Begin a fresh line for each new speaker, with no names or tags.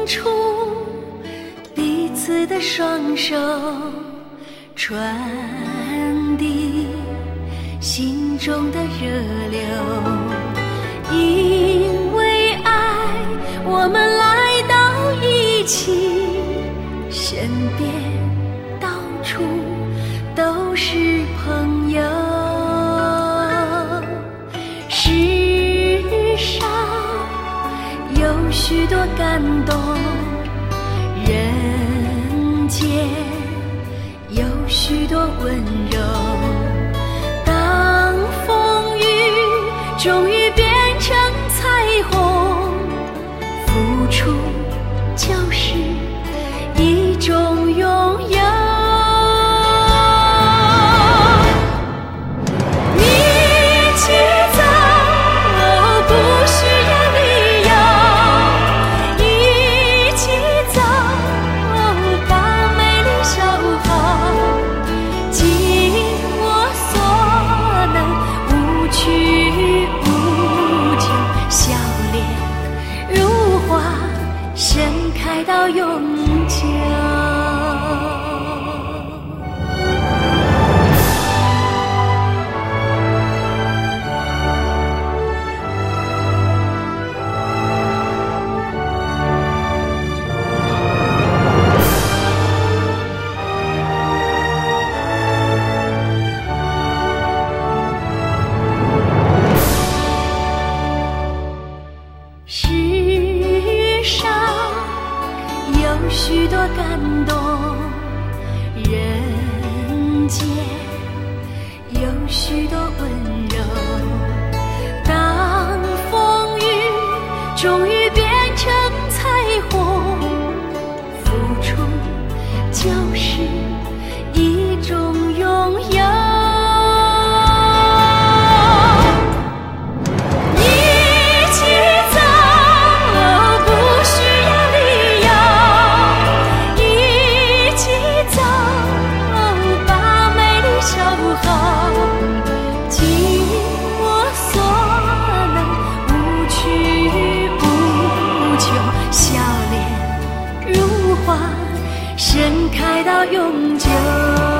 处，彼此的双手传递心中的热流。因为爱，我们来到一起，身边到处都是朋友。世上有许多感动，人间有许多温柔。当风雨终于变成彩虹，付出就是一种拥有。一起走，不需要理由，一起走，把美丽守候，尽我所能，无曲无求，笑脸如花，盛开到永久。世上有许多感动，人间有许多温柔。当风雨终于变成彩虹，付出就是一种拥有。盛开到永久。